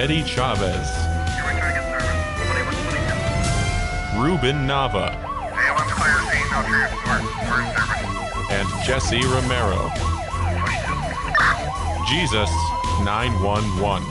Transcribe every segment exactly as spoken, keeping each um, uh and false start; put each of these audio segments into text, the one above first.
Eddie Chavez, Ruben Nava, and Jesse Romero. Jesus nine one one.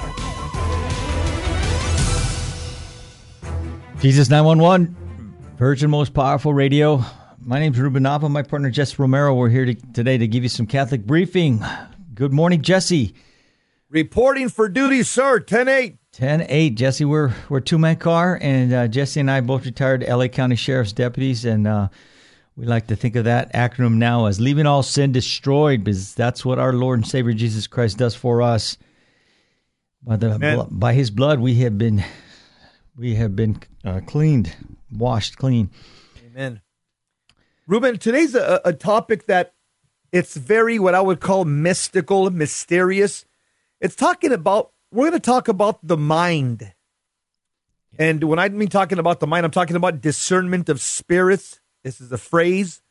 Jesus nine one one, Virgin Most Powerful Radio. My name's Ruben Nava. My partner, Jesse Romero. We're here to, today to give you some Catholic briefing. Good morning, Jesse. Reporting for duty, sir. ten eight. ten eight, Jesse. We're we're a two-man car, and uh, Jesse and I both retired L A County Sheriff's deputies, and uh, we like to think of that acronym now as leaving all sin destroyed, because that's what our Lord and Savior Jesus Christ does for us. By the bl- by His blood, we have been we have been uh, cleaned, washed clean. Amen. Ruben, today's a, a topic that it's very what I would call mystical, mysterious. It's talking about, we're going to talk about the mind. And when I mean talking about the mind, I'm talking about discernment of spirits. This is a phrase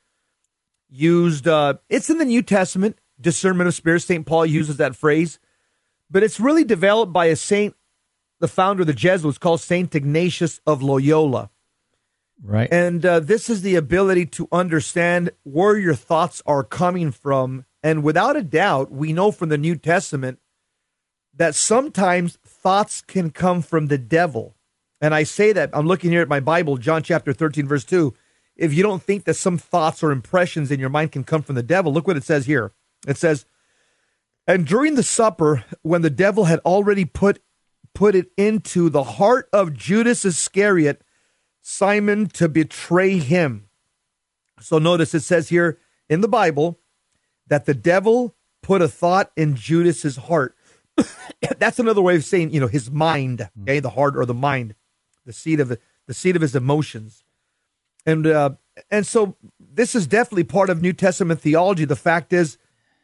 used, uh, it's in the New Testament, discernment of spirits. Saint Paul uses that phrase. But it's really developed by a saint, the founder of the Jesuits, called Saint Ignatius of Loyola. Right. And uh, this is the ability to understand where your thoughts are coming from. And without a doubt, we know from the New Testament that sometimes thoughts can come from the devil. And I say that, I'm looking here at my Bible, John chapter thirteen, verse two. If you don't think that some thoughts or impressions in your mind can come from the devil, look what it says here. It says, and during the supper, when the devil had already put, put it into the heart of Judas Iscariot, Simon, to betray him. So notice it says here in the Bible that the devil put a thought in Judas's heart. That's another way of saying, you know, his mind, okay, the heart or the mind, the seat of the seat of his emotions. And uh, and so this is definitely part of New Testament theology. The fact is,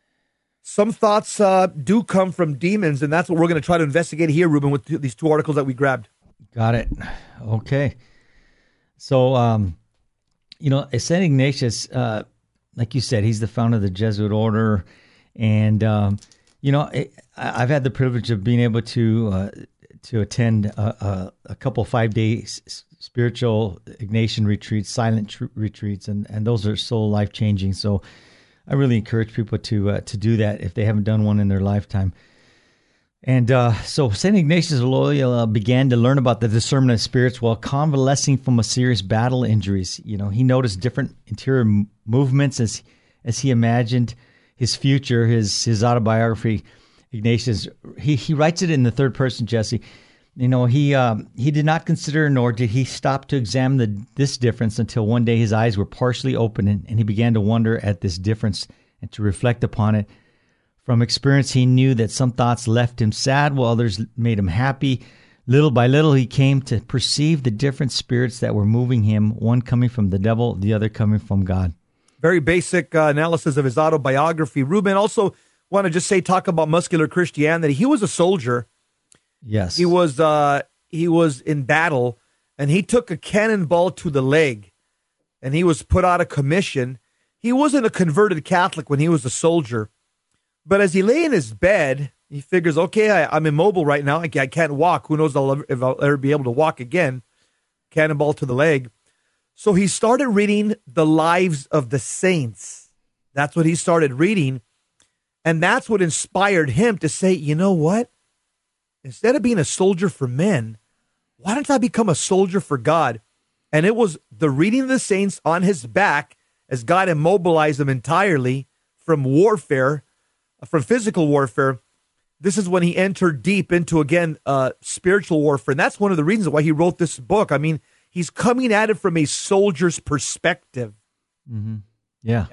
some thoughts uh, do come from demons, and that's what we're going to try to investigate here, Ruben, with these two articles that we grabbed. Got it. Okay. So, um, you know, Saint Ignatius, uh, like you said, he's the founder of the Jesuit order. And, um, you know, I, I've had the privilege of being able to uh, to attend a, a, a couple five-day spiritual Ignatian retreats, silent tr- retreats, and, and those are so life-changing. So I really encourage people to uh, to do that if they haven't done one in their lifetime. And uh, so Saint Ignatius of Loyola began to learn about the discernment of spirits while convalescing from a serious battle injuries. You know, he noticed different interior m- movements as as he imagined his future. His his autobiography, Ignatius, he he writes it in the third person, Jesse. You know, he um, he did not consider, nor did he stop to examine the, this difference until one day his eyes were partially open, and, and he began to wonder at this difference and to reflect upon it. From experience, he knew that some thoughts left him sad while others made him happy. Little by little, he came to perceive the different spirits that were moving him, one coming from the devil, the other coming from God. Very basic uh, analysis of his autobiography. Ruben, also want to just say, talk about muscular Christianity. He was a soldier. Yes. He was, uh, he was in battle, and he took a cannonball to the leg, and he was put out of commission. He wasn't a converted Catholic when he was a soldier. But as he lay in his bed, he figures, okay, I, I'm immobile right now. I, I can't walk. Who knows I'll ever, if I'll ever be able to walk again. Cannonball to the leg. So he started reading the lives of the saints. That's what he started reading. And that's what inspired him to say, you know what? Instead of being a soldier for men, why don't I become a soldier for God? And it was the reading of the saints on his back as God immobilized him entirely from warfare, from physical warfare. This is when he entered deep into, again, uh, spiritual warfare. And that's one of the reasons why he wrote this book. I mean, he's coming at it from a soldier's perspective. Mm-hmm. Yeah. yeah.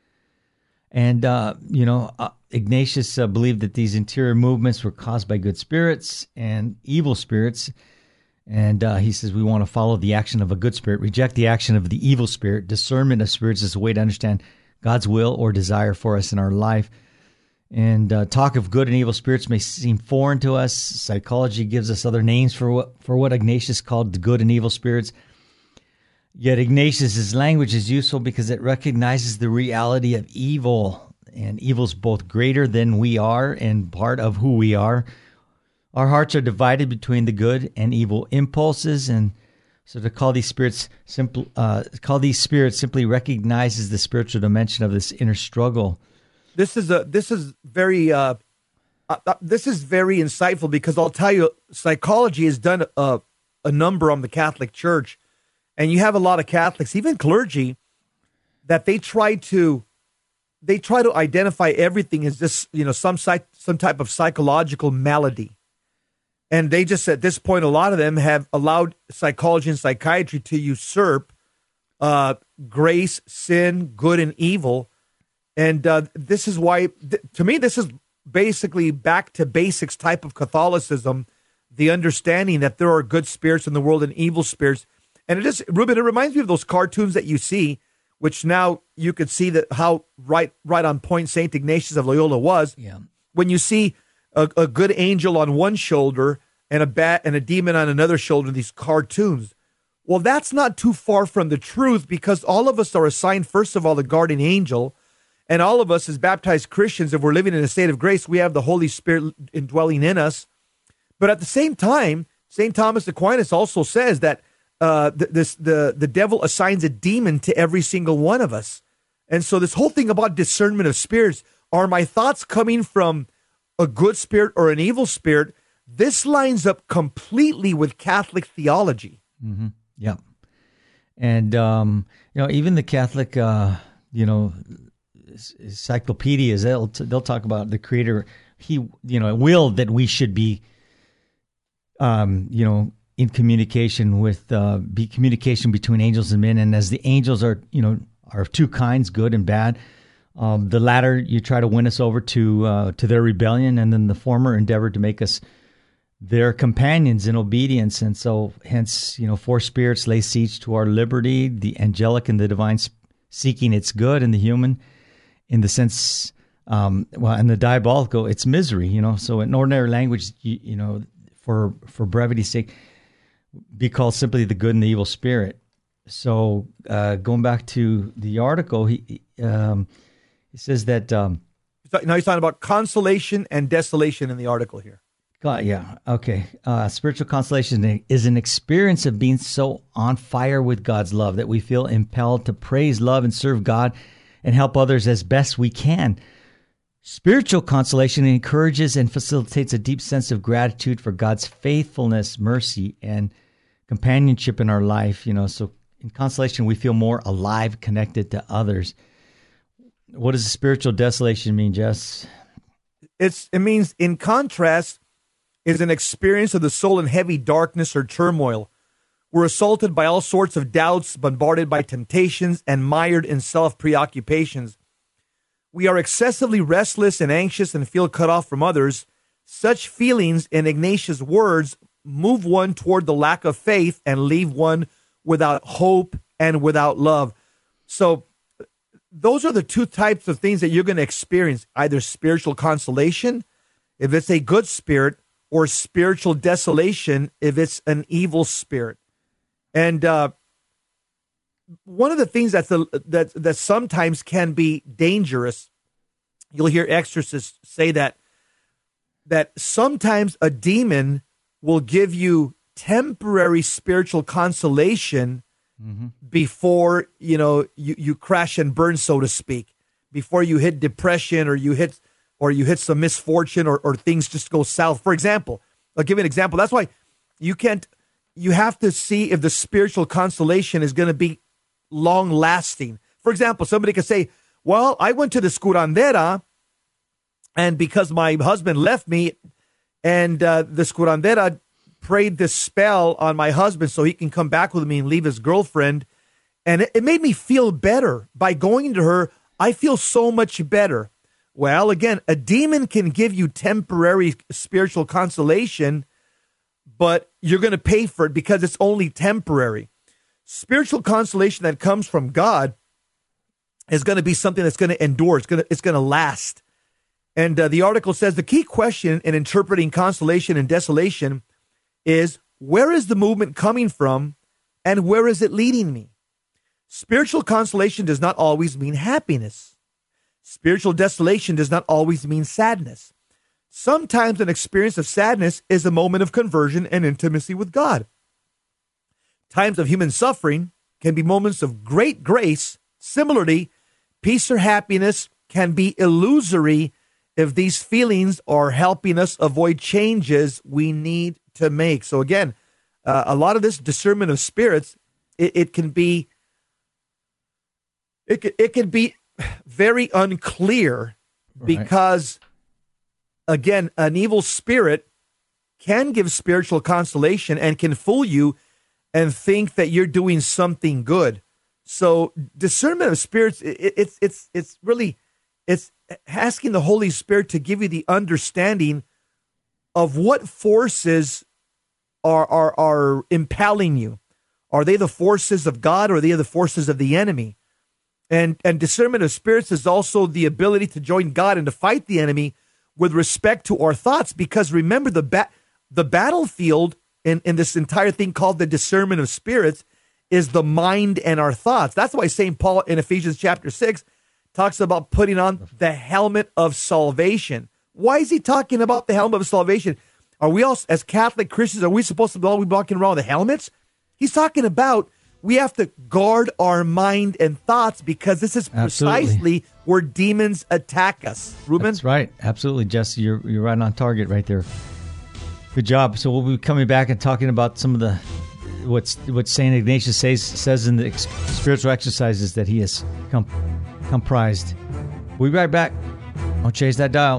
And, uh, you know, uh, Ignatius uh, believed that these interior movements were caused by good spirits and evil spirits. And uh, he says we want to follow the action of a good spirit, reject the action of the evil spirit. Discernment of spirits is a way to understand God's will or desire for us in our life. And uh, talk of good and evil spirits may seem foreign to us. Psychology gives us other names for what for what Ignatius called the good and evil spirits. Yet Ignatius's language is useful because it recognizes the reality of evil, and evil is both greater than we are and part of who we are. Our hearts are divided between the good and evil impulses, and so to call these spirits simple, uh, call these spirits simply recognizes the spiritual dimension of this inner struggle. This is a this is very uh, uh, this is very insightful, because I'll tell you, psychology has done a, a number on the Catholic Church, and you have a lot of Catholics, even clergy, that they try to they try to identify everything as this, you know, some psych, some type of psychological malady. And they just, at this point, a lot of them have allowed psychology and psychiatry to usurp uh, grace, sin, good, and evil. And uh, this is why, th- to me, this is basically back to basics type of Catholicism, the understanding that there are good spirits in the world and evil spirits. And it is, Ruben, it reminds me of those cartoons that you see, which now you could see that how right right on point Saint Ignatius of Loyola was. Yeah. When you see A, a good angel on one shoulder and a bat and a demon on another shoulder, these cartoons. Well, that's not too far from the truth, because all of us are assigned, first of all, the guardian angel. And all of us as baptized Christians, if we're living in a state of grace, we have the Holy Spirit indwelling in us. But at the same time, Saint Thomas Aquinas also says that uh, the, this, the, the devil assigns a demon to every single one of us. And so this whole thing about discernment of spirits, are my thoughts coming from a good spirit or an evil spirit? This lines up completely with Catholic theology. Mm-hmm. Yeah. And, um, you know, even the Catholic, uh, you know, encyclopedias, they'll, they'll talk about the Creator. He, you know, willed that we should be, um, you know, in communication with, uh, be communication between angels and men. And as the angels are, you know, are of two kinds, good and bad. Um, the latter, you try to win us over to uh, to their rebellion, and then the former endeavor to make us their companions in obedience. And so, hence, you know, four spirits lay siege to our liberty: the angelic and the divine, seeking its good, and the human, in the sense, um, well, and the diabolical, it's misery. You know, so in ordinary language, you, you know, for for brevity's sake, be called simply the good and the evil spirit. So, uh, going back to the article, he. Um, It says that... Um, now he's talking about consolation and desolation in the article here. God, yeah, okay. Uh, spiritual consolation is an experience of being so on fire with God's love that we feel impelled to praise, love, and serve God and help others as best we can. Spiritual consolation encourages and facilitates a deep sense of gratitude for God's faithfulness, mercy, and companionship in our life. You know, so in consolation, we feel more alive, connected to others. What does spiritual desolation mean, Jess? It's it means, in contrast, is an experience of the soul in heavy darkness or turmoil. We're assaulted by all sorts of doubts, bombarded by temptations, and mired in self-preoccupations. We are excessively restless and anxious and feel cut off from others. Such feelings, in Ignatius' words, move one toward the lack of faith and leave one without hope and without love. So, those are the two types of things that you're going to experience, either spiritual consolation, if it's a good spirit, or spiritual desolation, if it's an evil spirit. And uh, one of the things that's a, that, that sometimes can be dangerous, you'll hear exorcists say that, that sometimes a demon will give you temporary spiritual consolation Mm-hmm. before, you know, you, you crash and burn, so to speak, before you hit depression or you hit or you hit some misfortune or, or things just go south. For example, I'll give you an example. That's why you can't, you have to see if the spiritual consolation is going to be long lasting. For example, somebody could say, well, I went to the curandera, and because my husband left me, and uh, the curandera prayed this spell on my husband so he can come back with me and leave his girlfriend. And it, it made me feel better. By going to her, I feel so much better. Well, again, a demon can give you temporary spiritual consolation, but you're going to pay for it because it's only temporary. Spiritual consolation that comes from God is going to be something that's going to endure. It's going to, it's going to last. And uh, the article says the key question in interpreting consolation and desolation is, where is the movement coming from and where is it leading me? Spiritual consolation does not always mean happiness. Spiritual desolation does not always mean sadness. Sometimes an experience of sadness is a moment of conversion and intimacy with God. Times of human suffering can be moments of great grace. Similarly, peace or happiness can be illusory if these feelings are helping us avoid changes we need to make. So again, uh, a lot of this discernment of spirits, it, it can be, it, it can be very unclear because, right. again, an evil spirit can give spiritual consolation and can fool you and think that you're doing something good. So discernment of spirits, it, it's it's it's really it's asking the Holy Spirit to give you the understanding of what forces are are are impelling you. Are they the forces of God, or are they the forces of the enemy? And and discernment of spirits is also the ability to join God and to fight the enemy with respect to our thoughts. Because remember, the ba- the battlefield in, in this entire thing called the discernment of spirits is the mind and our thoughts. That's why Saint Paul in Ephesians chapter six talks about putting on the helmet of salvation. Why is he talking about the helmet of salvation? Are we all, as Catholic Christians, are we supposed to all be walking around with helmets? He's talking about we have to guard our mind and thoughts, because this is precisely Absolutely. where demons attack us. Ruben? That's right. Absolutely, Jesse. You're, you're right on target right there. Good job. So we'll be coming back and talking about some of the what's what Saint Ignatius says says in the ex- spiritual exercises that he has com- comprised. We'll be right back. Don't change that dial.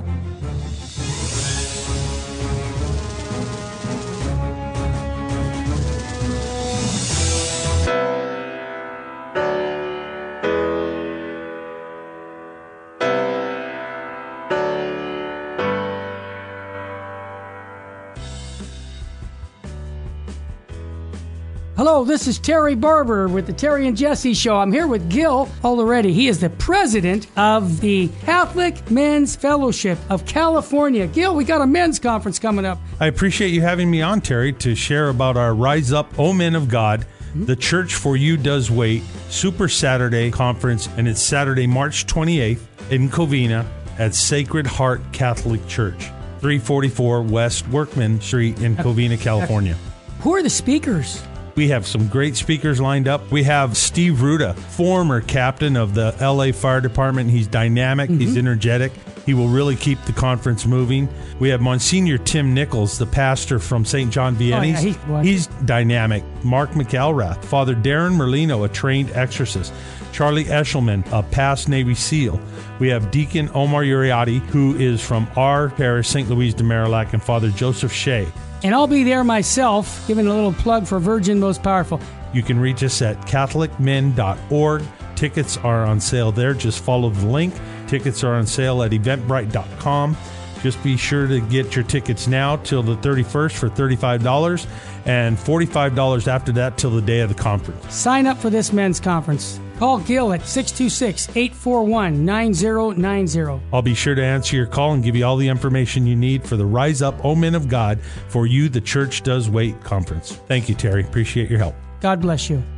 Hello, this is Terry Barber with the Terry and Jesse Show. I'm here with Gil Already. He is the president of the Catholic Men's Fellowship of California. Gil, we got a men's conference coming up. I appreciate you having me on, Terry, to share about our Rise Up, O Men of God, mm-hmm. The Church for You Does Wait, Super Saturday Conference, and it's Saturday, March twenty-eighth in Covina at Sacred Heart Catholic Church, three forty-four West Workman Street in Covina, California. Who are the speakers? We have some great speakers lined up. We have Steve Ruda, former captain of the L A Fire Department. He's dynamic. Mm-hmm. He's energetic. He will really keep the conference moving. We have Monsignor Tim Nichols, the pastor from Saint John Vianney's. Oh, yeah, he, He's dynamic. Mark McElrath, Father Darren Merlino, a trained exorcist. Charlie Eshelman, a past Navy SEAL. We have Deacon Omar Uriati, who is from our parish, Saint Louise de Marillac, and Father Joseph Shea. And I'll be there myself, giving a little plug for Virgin Most Powerful. You can reach us at catholic men dot org. Tickets are on sale there. Just follow the link. Tickets are on sale at eventbrite dot com. Just be sure to get your tickets now till the thirty-first for thirty-five dollars and forty-five dollars after that till the day of the conference. Sign up for this men's conference. Call Gil at six two six, eight four one, nine zero nine zero. I'll be sure to answer your call and give you all the information you need for the Rise Up, O Men of God, for You the Church Does Wait conference. Thank you, Terry. Appreciate your help. God bless you.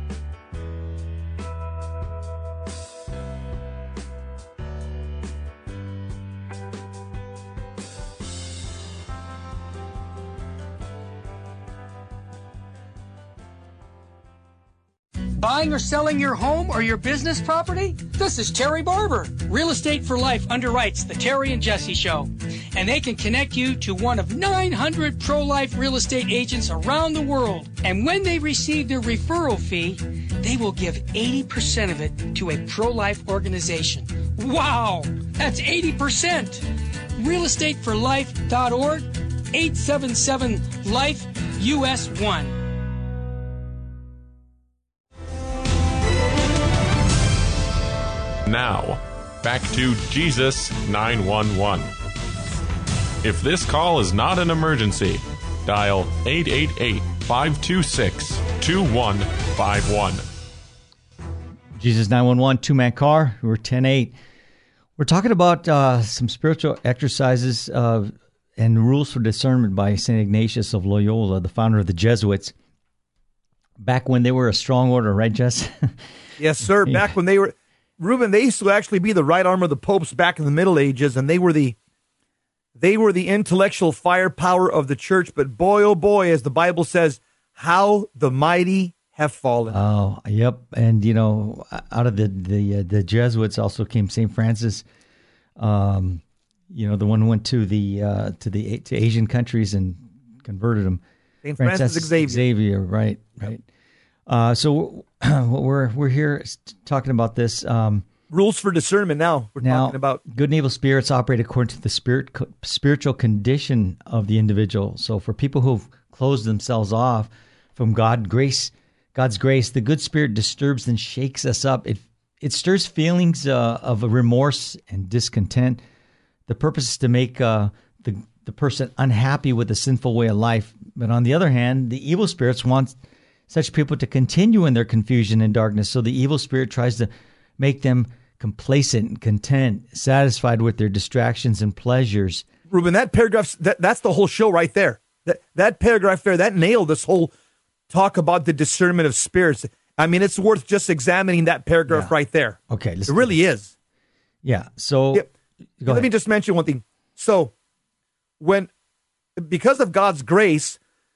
Buying or selling your home or your business property? This is Terry Barber. Real Estate for Life underwrites the Terry and Jesse Show. And they can connect you to one of nine hundred pro-life real estate agents around the world. And when they receive their referral fee, they will give eighty percent of it to a pro-life organization. Wow! That's eighty percent! real estate for life dot org, eight seven seven, life, U S one. Now, back to Jesus nine one one. If this call is not an emergency, dial eight eight eight, five two six, two one five one. Jesus nine one one, two-man car, we're ten eight. We're talking about uh, some spiritual exercises uh, and rules for discernment by Saint Ignatius of Loyola, the founder of the Jesuits, back when they were a strong order, right, Jess? Yes, sir, back when they were... Ruben, they used to actually be the right arm of the popes back in the Middle Ages, and they were the They were the intellectual firepower of the church, but boy, oh boy, as the Bible says, how the mighty have fallen. Oh, yep. And, you know, out of the the, uh, the Jesuits also came Saint Francis, um, you know, the one who went to the uh, to the to Asian countries and converted them. Saint Francis Xavier. Xavier, right, right. Uh, so we're we're here talking about this. Um, Rules for discernment now. We're now, talking about good and evil spirits operate according to the spirit spiritual condition of the individual. So for people who've closed themselves off from God, grace, God's grace, the good spirit disturbs and shakes us up. It it stirs feelings uh, of remorse and discontent. The purpose is to make uh, the the person unhappy with the sinful way of life. But on the other hand, the evil spirits want such people to continue in their confusion and darkness. So the evil spirit tries to make them complacent and content, satisfied with their distractions and pleasures. Ruben, that paragraph, that, that's the whole show right there. That that paragraph there, that nailed this whole talk about the discernment of spirits. I mean, it's worth just examining that paragraph Yeah. right there. Okay. It really is. Yeah. So Yeah. go Let ahead. me just mention one thing. So when, because of God's grace,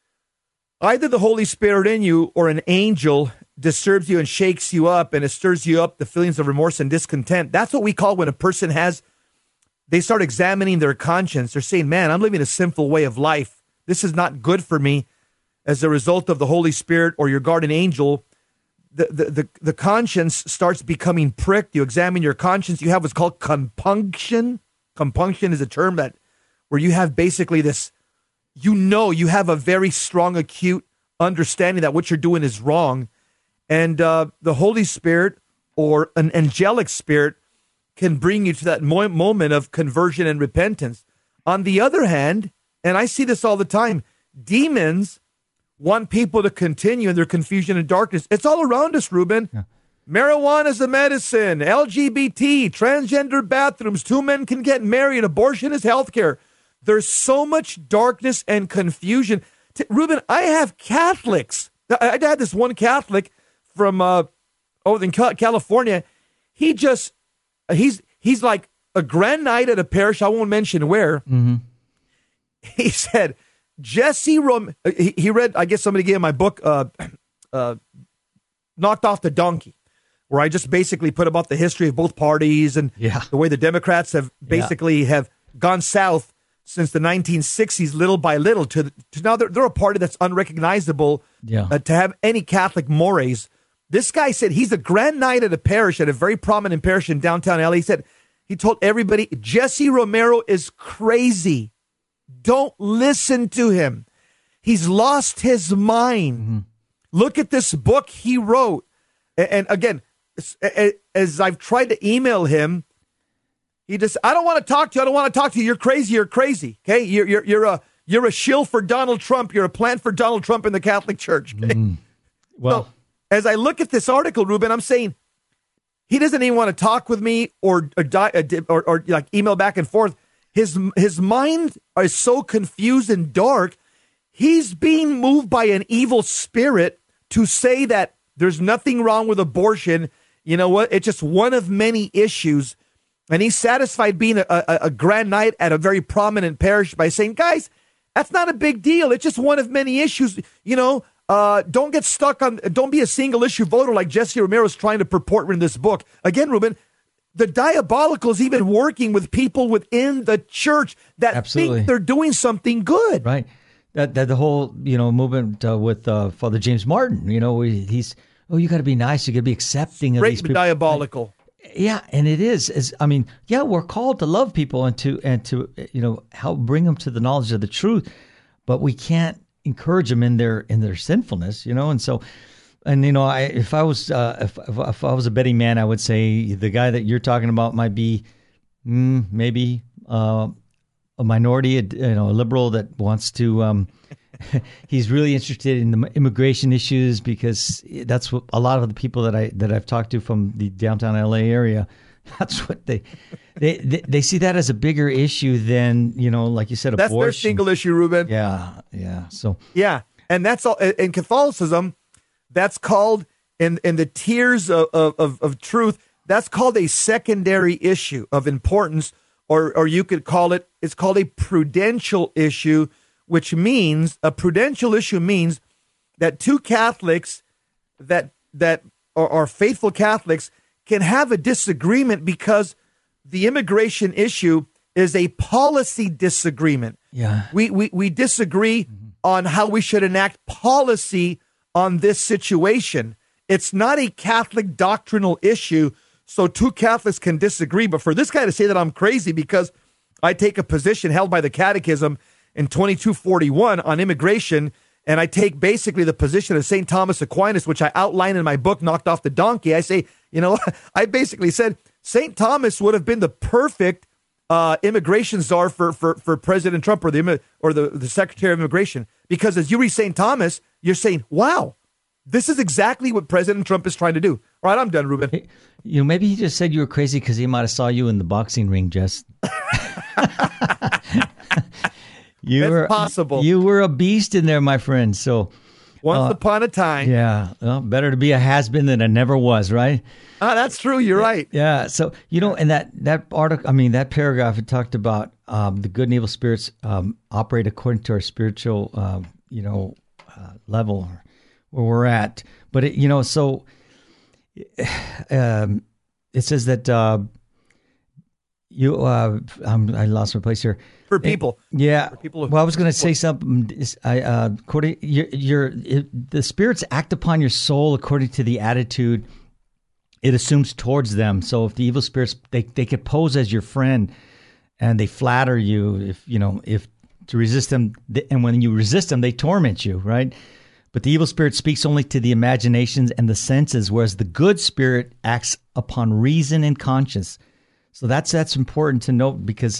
either the Holy Spirit in you or an angel disturbs you and shakes you up, and it stirs you up the feelings of remorse and discontent. That's what we call when a person has, they start examining their conscience. They're saying, man, I'm living a sinful way of life. This is not good for me. As a result of the Holy Spirit or your guardian angel, the, the, the, the conscience starts becoming pricked. You examine your conscience. You have what's called compunction. Compunction is a term that where you have basically this, you know, you have a very strong, acute understanding that what you're doing is wrong. And uh, the Holy Spirit or an angelic spirit can bring you to that mo- moment of conversion and repentance. On the other hand, and I see this all the time, demons want people to continue in their confusion and darkness. It's all around us, Ruben. Yeah. Marijuana is a medicine, L G B T, transgender bathrooms, two men can get married, abortion is healthcare. There's so much darkness and confusion. T- Ruben, I have Catholics. I, I had this one Catholic from uh, over in California. He just, he's he's like a grand knight at a parish. I won't mention where. Mm-hmm. He said, Jesse Rom. He, he read, I guess somebody gave him my book, uh, uh, Knocked Off the Donkey, where I just basically put about the history of both parties and Yeah. the way the Democrats have basically yeah. have gone south since the nineteen sixties, little by little, to, to now they're, they're a party that's unrecognizable Yeah. uh, to have any Catholic mores. This guy said he's a grand knight at a parish, at a very prominent parish in downtown L A. He said, he told everybody, Jesse Romero is crazy. Don't listen to him. He's lost his mind. Mm-hmm. Look at this book he wrote. And, and again, as I've tried to email him, he just, I don't want to talk to you. I don't want to talk to you. You're crazy. You're crazy. Okay. You're, you're, you're a, you're a shill for Donald Trump. You're a plant for Donald Trump in the Catholic Church. Okay? Mm. Well, so, as I look at this article, Ruben, I'm saying he doesn't even want to talk with me or or, or, or like email back and forth. His his mind is so confused and dark. He's being moved by an evil spirit to say that there's nothing wrong with abortion. You know what? It's just one of many issues. And he's satisfied being a, a, a grand knight at a very prominent parish by saying, guys, that's not a big deal. It's just one of many issues. You know, uh, don't get stuck on, don't be a single issue voter like Jesse Romero is trying to purport in this book. Again, Ruben, the diabolical is even working with people within the church that Absolutely. think they're doing something good. right. That, that the whole, you know, movement uh, with uh, Father James Martin, you know, he's, oh, you got to be nice. You got to be accepting of Great these people. diabolical. Yeah, and it is. Is I mean, yeah, we're called to love people and to and to you know help bring them to the knowledge of the truth, but we can't encourage them in their in their sinfulness, you know. And so, and you know, I if I was uh, if, if if I was a betting man, I would say the guy that you're talking about might be mm, maybe uh, a minority, a, you know, a liberal that wants to. Um, he's really interested in the immigration issues because that's what a lot of the people that I that I've talked to from the downtown L A area. That's what they they they, they see that as a bigger issue than, you know, like you said, That's abortion. their single issue, Ruben. Yeah, yeah. So Yeah, and that's all. In Catholicism, that's called in in the tiers of, of of truth. That's called a secondary issue of importance or or you could call it, it's called a prudential issue, which means, a prudential issue means that two Catholics that that are, are faithful Catholics can have a disagreement because the immigration issue is a policy disagreement. Yeah. We we, we disagree mm-hmm. on how we should enact policy on this situation. It's not a Catholic doctrinal issue, so two Catholics can disagree. But for this guy to say that I'm crazy because I take a position held by the Catechism in twenty-two forty-one on immigration, and I take basically the position of Saint Thomas Aquinas, which I outline in my book, Knocked Off the Donkey. I say, you know, I basically said Saint Thomas would have been the perfect uh, immigration czar for, for, for President Trump or the or the, the Secretary of Immigration, because as you read Saint Thomas, you're saying, wow, this is exactly what President Trump is trying to do. All right, I'm done, Ruben. Hey, you know, maybe he just said you were crazy because he might have saw you in the boxing ring, Jess. You That's were possible. You were a beast in there, my friend. So once uh, upon a time. Yeah. Well, better to be a has-been than a never was, right? Ah, that's true. You're right. Yeah. So, you know, and that, that article, I mean, that paragraph, it talked about um, the good and evil spirits um, operate according to our spiritual, uh, you know, uh, level where we're at. But, it, you know, so um, it says that uh, you, uh, I'm, I lost my place here. For people. It, yeah. For people who, well, I was going to say something. I, uh, according, your, your, it, the spirits act upon your soul according to the attitude it assumes towards them. So if the evil spirits, they, they could pose as your friend and they flatter you, if, you know, if to resist them. And when you resist them, they torment you, right? But the evil spirit speaks only to the imaginations and the senses, whereas the good spirit acts upon reason and conscience. So that's, that's important to note, because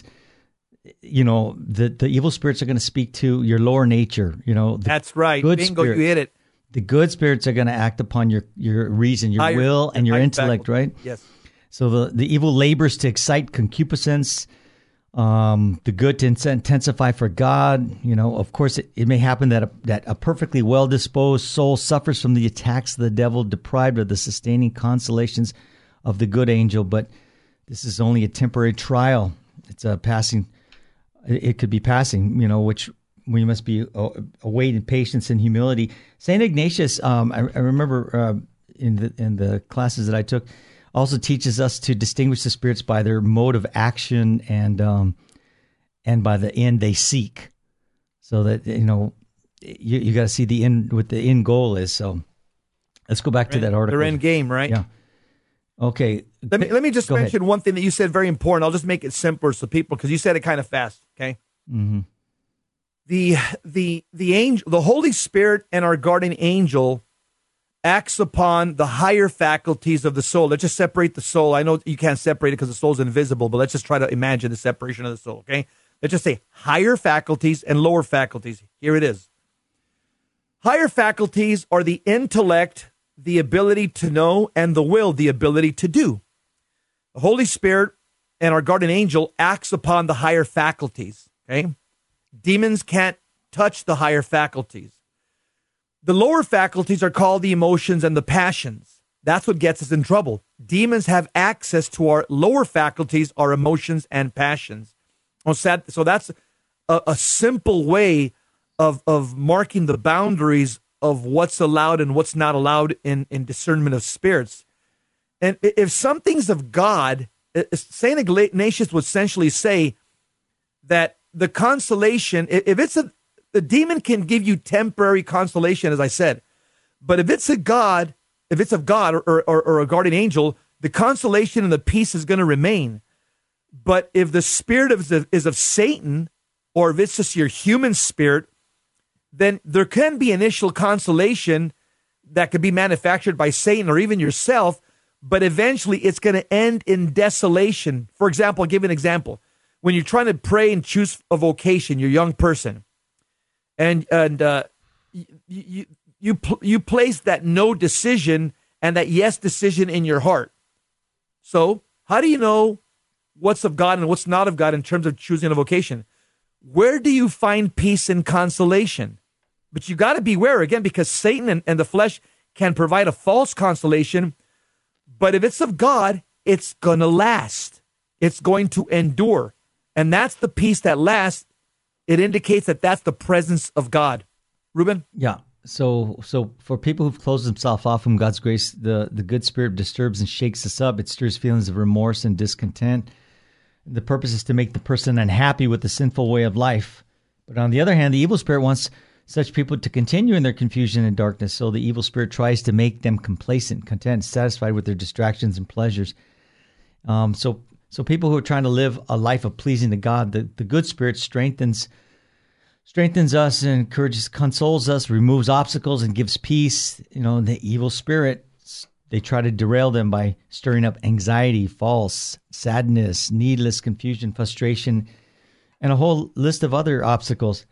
you know, the, the evil spirits are going to speak to your lower nature. You know, the that's right. Good Bingo, spirit, you hit it. The good spirits are going to act upon your, your reason, your Higher, will, and your intellect, faculty. right? Yes. So the, the evil labors to excite concupiscence, um, the good to intensify for God. You know, of course, it, it may happen that a, that a perfectly well-disposed soul suffers from the attacks of the devil, deprived of the sustaining consolations of the good angel. But this is only a temporary trial. It's a passing. It could be passing, you know, which we must be awaiting patience and humility. Saint Ignatius, um, I, I remember uh, in the in the classes that I took, also teaches us to distinguish the spirits by their mode of action and um, and by the end they seek. So that, you know, you, you got to see the end, what the end goal is. So let's go back to that article. Their end game, right? Yeah. Okay. Let me let me just Go mention ahead. one thing that you said, very important. I'll just make it simpler so people, because you said it kind of fast. Okay. Mm-hmm. The the the angel, the Holy Spirit, and our guardian angel acts upon the higher faculties of the soul. Let's just separate the soul. I know you can't separate it because the soul is invisible, but let's just try to imagine the separation of the soul. Okay. Let's just say higher faculties and lower faculties. Here it is. Higher faculties are the intellect, the ability to know, and the will, the ability to do. The Holy Spirit and our guardian angel acts upon the higher faculties, okay? Demons can't touch the higher faculties. The lower faculties are called the emotions and the passions. That's what gets us in trouble. Demons have access to our lower faculties, our emotions and passions. So that's a, a simple way of, of marking the boundaries of what's allowed and what's not allowed in, in discernment of spirits. And if something's of God, Saint Ignatius would essentially say that the consolation, if it's a, the demon can give you temporary consolation, as I said, but if it's a God, if it's of God or, or, or a guardian angel, the consolation and the peace is going to remain. But if the spirit is of, is of Satan, or if it's just your human spirit, then there can be initial consolation that could be manufactured by Satan or even yourself, but eventually it's going to end in desolation. For example, I'll give you an example. When you're trying to pray and choose a vocation, you're a young person, and and uh, you you you, pl- you place that no decision and that yes decision in your heart. So how do you know what's of God and what's not of God in terms of choosing a vocation? Where do you find peace and consolation? But you got to beware, again, because Satan and, and the flesh can provide a false consolation. But if it's of God, it's going to last. It's going to endure. And that's the peace that lasts. It indicates that that's the presence of God. Ruben? Yeah. So so for people who've closed themselves off from God's grace, the, the good spirit disturbs and shakes us up. It stirs feelings of remorse and discontent. The purpose is to make the person unhappy with the sinful way of life. But on the other hand, the evil spirit wants such people to continue in their confusion and darkness. So the evil spirit tries to make them complacent, content, satisfied with their distractions and pleasures. Um, so so people who are trying to live a life of pleasing to God, the, the good spirit strengthens strengthens us and encourages, consoles us, removes obstacles, and gives peace. You know, the evil spirit, they try to derail them by stirring up anxiety, false, sadness, needless confusion, frustration, and a whole list of other obstacles.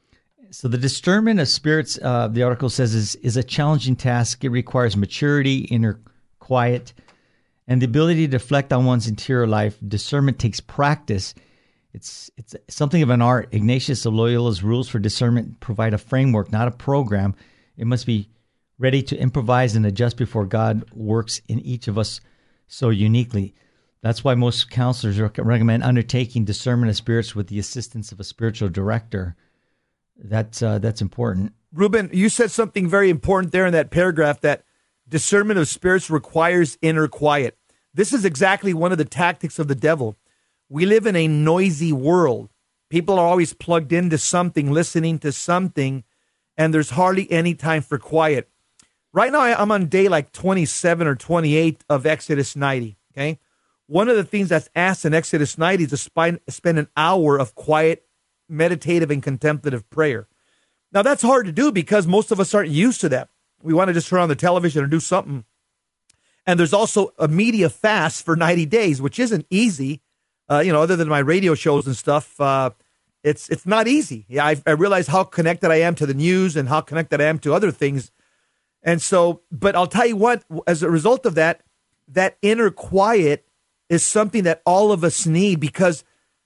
So the discernment of spirits, uh, the article says, is, is a challenging task. It requires maturity, inner quiet, and the ability to reflect on one's interior life. Discernment takes practice. It's it's something of an art. Ignatius of Loyola's rules for discernment provide a framework, not a program. It must be ready to improvise and adjust before God works in each of us so uniquely. That's why most counselors recommend undertaking discernment of spirits with the assistance of a spiritual director. That's uh, that's important. Ruben, you said something very important there in that paragraph, that discernment of spirits requires inner quiet. This is exactly one of the tactics of the devil. We live in a noisy world. People are always plugged into something, listening to something, and there's hardly any time for quiet. Right now, I'm on day like twenty-seven or twenty-eight of Exodus ninety, okay? One of the things that's asked in Exodus ninety is to spend, spend an hour of quiet, meditative, and contemplative prayer. Now, that's hard to do because most of us aren't used to that. We want to just turn on the television or do something. And there's also a media fast for ninety days, which isn't easy. Uh, you know, other than my radio shows and stuff, uh, it's it's not easy. Yeah, I, I realize how connected I am to the news and how connected I am to other things. And so, but I'll tell you what, as a result of that, that inner quiet is something that all of us need, because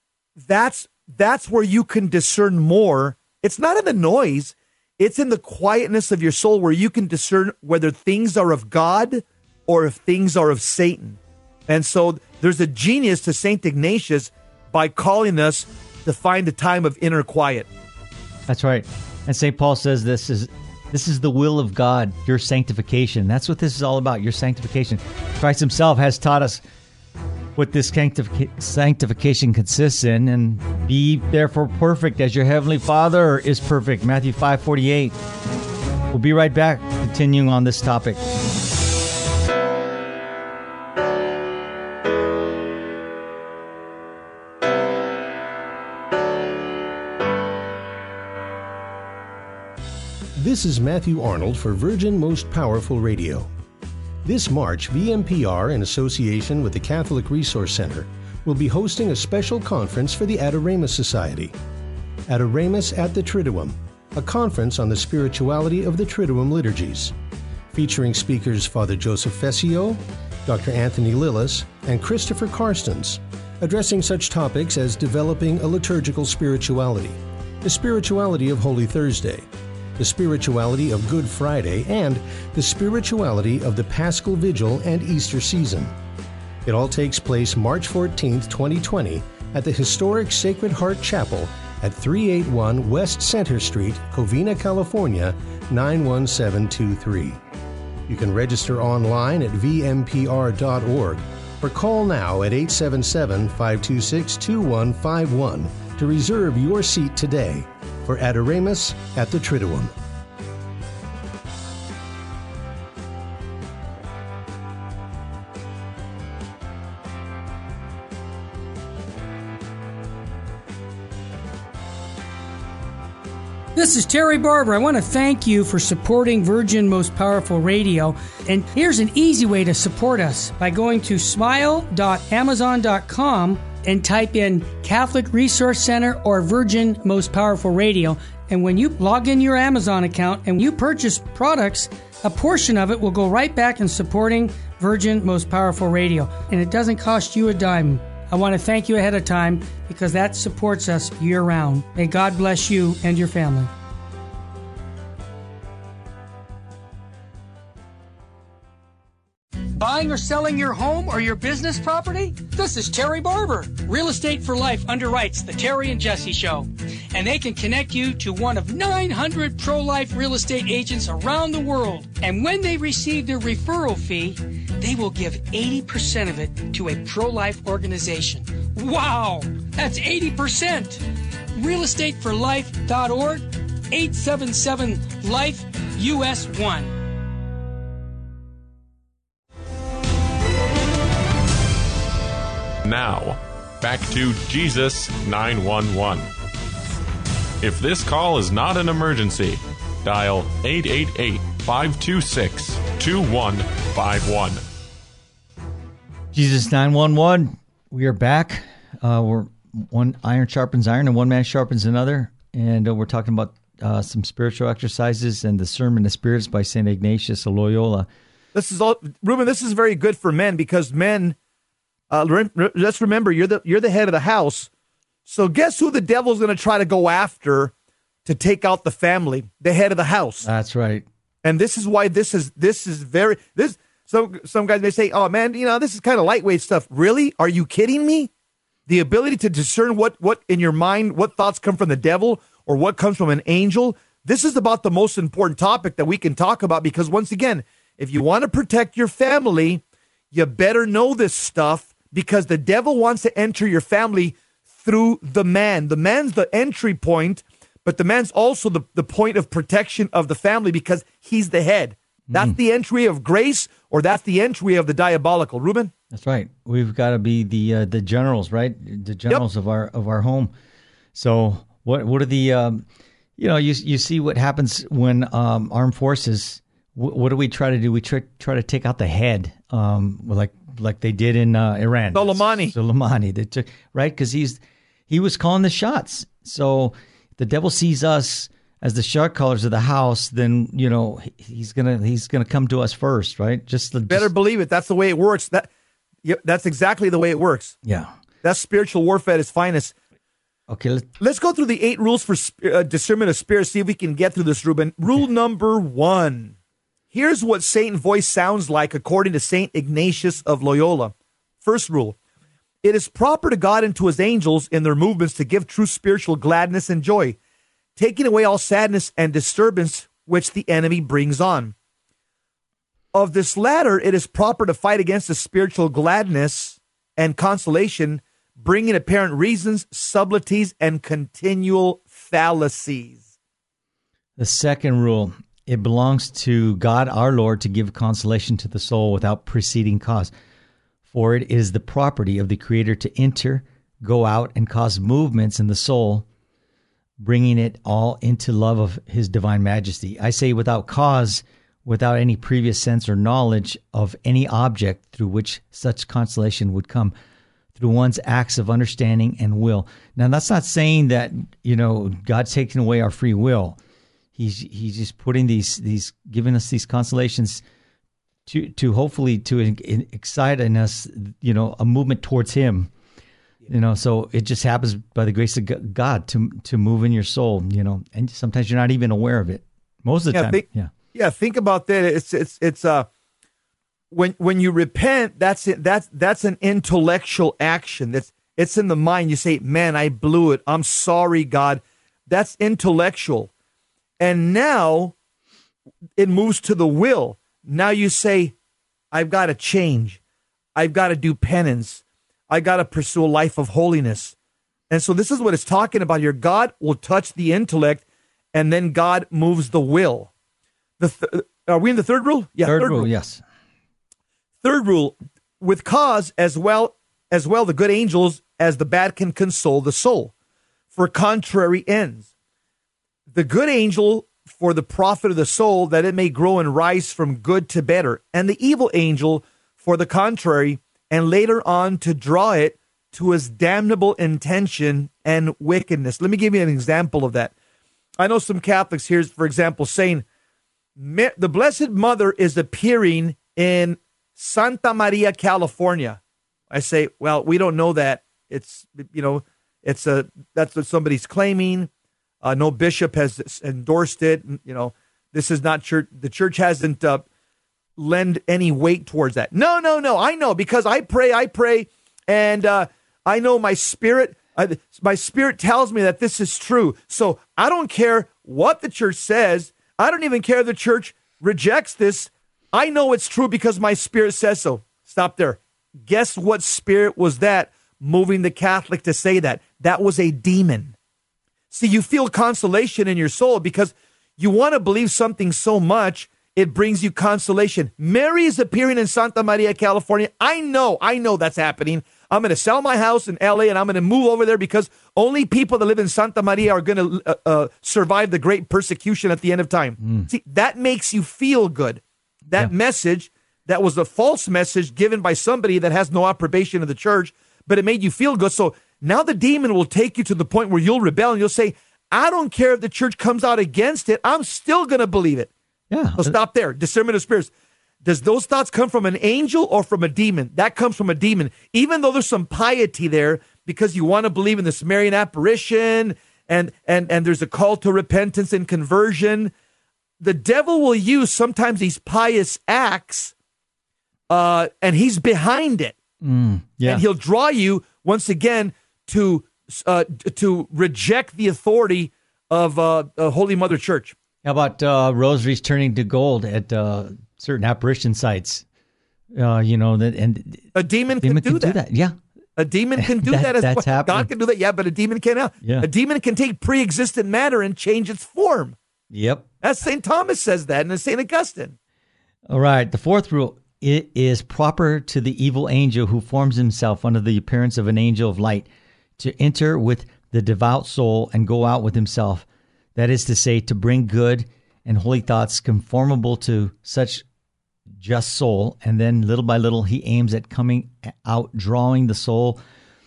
that's that's where you can discern more. It's not in the noise. It's in the quietness of your soul where you can discern whether things are of God or if things are of Satan. And so there's a genius to Saint Ignatius by calling us to find a time of inner quiet. That's right. And Saint Paul says this is this is the will of God, your sanctification. That's what this is all about, your sanctification. Christ himself has taught us what this sanctific- sanctification consists in, and be therefore perfect as your heavenly Father is perfect. Matthew five forty-eight. We'll be right back, continuing on this topic. This is Matthew Arnold for Virgin Most Powerful Radio. This March, V M P R, in association with the Catholic Resource Center, will be hosting a special conference for the Adoremus Society. Adoremus at the Triduum, a conference on the spirituality of the Triduum liturgies, featuring speakers Father Joseph Fessio, Doctor Anthony Lillis, and Christopher Karstens, addressing such topics as developing a liturgical spirituality, the spirituality of Holy Thursday, the spirituality of Good Friday, and the spirituality of the Paschal Vigil and Easter season. It all takes place March fourteenth, twenty twenty, at the historic Sacred Heart Chapel at three eighty-one West Center Street, Covina, California, nine one seven two three. You can register online at v m p r dot org or call now at eight seven seven, five two six, two one five one to reserve your seat today for Adoremus at the Triduum. This is Terry Barber. I want to thank you for supporting Virgin Most Powerful Radio. And here's an easy way to support us by going to smile dot amazon dot com and type in Catholic Resource Center or Virgin Most Powerful Radio. And when you log in your Amazon account and you purchase products, a portion of it will go right back in supporting Virgin Most Powerful Radio. And it doesn't cost you a dime. I want to thank you ahead of time because that supports us year-round. May God bless you and your family. Buying or selling your home or your business property? This is Terry Barber. Real Estate for Life underwrites the Terry and Jesse Show. And they can connect you to one of nine hundred pro-life real estate agents around the world. And when they receive their referral fee, they will give eighty percent of it to a pro-life organization. Wow! That's eighty percent! real estate for life dot org, eight seven seven life U S one. Now, back to Jesus nine one one. If this call is not an emergency, dial eight eight eight, five two six, two one five one. Jesus nine one one, we are back. Uh, we're one iron sharpens iron and one man sharpens another. And uh, we're talking about uh, some spiritual exercises and the Sermon of Spirits by Saint Ignatius of Loyola. This is all, Ruben, this is very good for men because men, uh, re- re- let's remember, you're the you're the head of the house. So guess who the devil's going to try to go after to take out the family? The head of the house. That's right. And this is why this is this is very this. Some some guys may say, "Oh man, you know this is kind of lightweight stuff." Really? Are you kidding me? The ability to discern what what in your mind, what thoughts come from the devil or what comes from an angel. This is about the most important topic that we can talk about because once again, if you want to protect your family, you better know this stuff because the devil wants to enter your family through the man. The man's the entry point, but the man's also the, the point of protection of the family because he's the head. That's mm. the entry of grace, or that's the entry of the diabolical. Ruben? That's right. We've got to be the uh, the generals, right? The generals yep. of our of our home. So what what are the um, you know you you see what happens when um, armed forces. W- what do we try to do? We try try to take out the head, um, like like they did in uh, Iran. Soleimani. Soleimani. They took right because he's he was calling the shots. So the devil sees us as the shot callers of the house, then you know he's gonna he's gonna come to us first, right? Just the, better just, believe it. That's the way it works. That yeah, that's exactly the way it works. Yeah, that's spiritual warfare at its finest. Okay, let's, let's go through the eight rules for uh, discernment of spirits. See if we can get through this, Ruben. Rule okay. number one. Here's what Satan voice sounds like according to Saint Ignatius of Loyola. First rule: it is proper to God and to his angels in their movements to give true spiritual gladness and joy, taking away all sadness and disturbance which the enemy brings on. Of this latter, it is proper to fight against the spiritual gladness and consolation, bringing apparent reasons, subtleties, and continual fallacies. The second rule: it belongs to God our Lord to give consolation to the soul without preceding cause, for it is the property of the Creator to enter, go out, and cause movements in the soul, bringing it all into love of his divine majesty. I say without cause, without any previous sense or knowledge of any object through which such consolation would come, through one's acts of understanding and will. Now, that's not saying that, you know, God's taking away our free will. He's he's just putting these, these giving us these consolations to, to hopefully to excite in us, you know, a movement towards him. You know, so it just happens by the grace of God to to move in your soul, you know, and sometimes you're not even aware of it. Most of the yeah, time. Think, yeah. Yeah. Think about that. It's, it's, it's, uh, when, when you repent, that's it. That's, that's an intellectual action. That's, it's in the mind. You say, man, I blew it. I'm sorry, God. That's intellectual. And now it moves to the will. Now you say, I've got to change. I've got to do penance. I got to pursue a life of holiness. And so this is what it's talking about here. God will touch the intellect, and then God moves the will. The th- are we in the third rule? Yeah, third, third rule, rule, yes. Third rule, with cause as well as well the good angels as the bad can console the soul for contrary ends. The good angel for the profit of the soul, that it may grow and rise from good to better, and the evil angel for the contrary, and later on to draw it to his damnable intention and wickedness. Let me give you an example of that. I know some Catholics here, for example, saying the Blessed Mother is appearing in Santa Maria, California. I say, well, we don't know that. It's, you know, it's a, that's what somebody's claiming. Uh, no bishop has endorsed it. You know, this is not church. The church hasn't uh, lend any weight towards that. No, no, no. I know because I pray, I pray, and uh, I know my spirit, uh, my spirit tells me that this is true. So I don't care what the church says. I don't even care if the church rejects this. I know it's true because my spirit says so. Stop there. Guess what spirit was that moving the Catholic to say that? That was a demon. See, you feel consolation in your soul because you want to believe something so much, it brings you consolation. Mary is appearing in Santa Maria, California. I know, I know that's happening. I'm going to sell my house in L A and I'm going to move over there because only people that live in Santa Maria are going to uh, uh, survive the great persecution at the end of time. Mm. See, that makes you feel good. That yeah. message, that was a false message given by somebody that has no approbation of the church, but it made you feel good. So now the demon will take you to the point where you'll rebel and you'll say, I don't care if the church comes out against it. I'm still going to believe it. Yeah. So stop there. Discernment of spirits. Does those thoughts come from an angel or from a demon? That comes from a demon. Even though there's some piety there because you want to believe in this Marian apparition and, and, and there's a call to repentance and conversion, the devil will use sometimes these pious acts uh, and he's behind it. Mm, yeah. And he'll draw you once again to uh, to reject the authority of uh, uh, Holy Mother Church. How about uh, rosaries turning to gold at uh, certain apparition sites? Uh, you know that, and a demon, demon can, do, can that. do that. Yeah, a demon can do that, that as that's well. happening. God can do that. Yeah, but a demon cannot. Yeah. A demon can take pre-existent matter and change its form. Yep. That's Saint Thomas says that, and Saint Augustine. All right. The fourth rule. It is proper to the evil angel who forms himself under the appearance of an angel of light to enter with the devout soul and go out with himself. That is to say, to bring good and holy thoughts conformable to such just soul. And then little by little, he aims at coming out, drawing the soul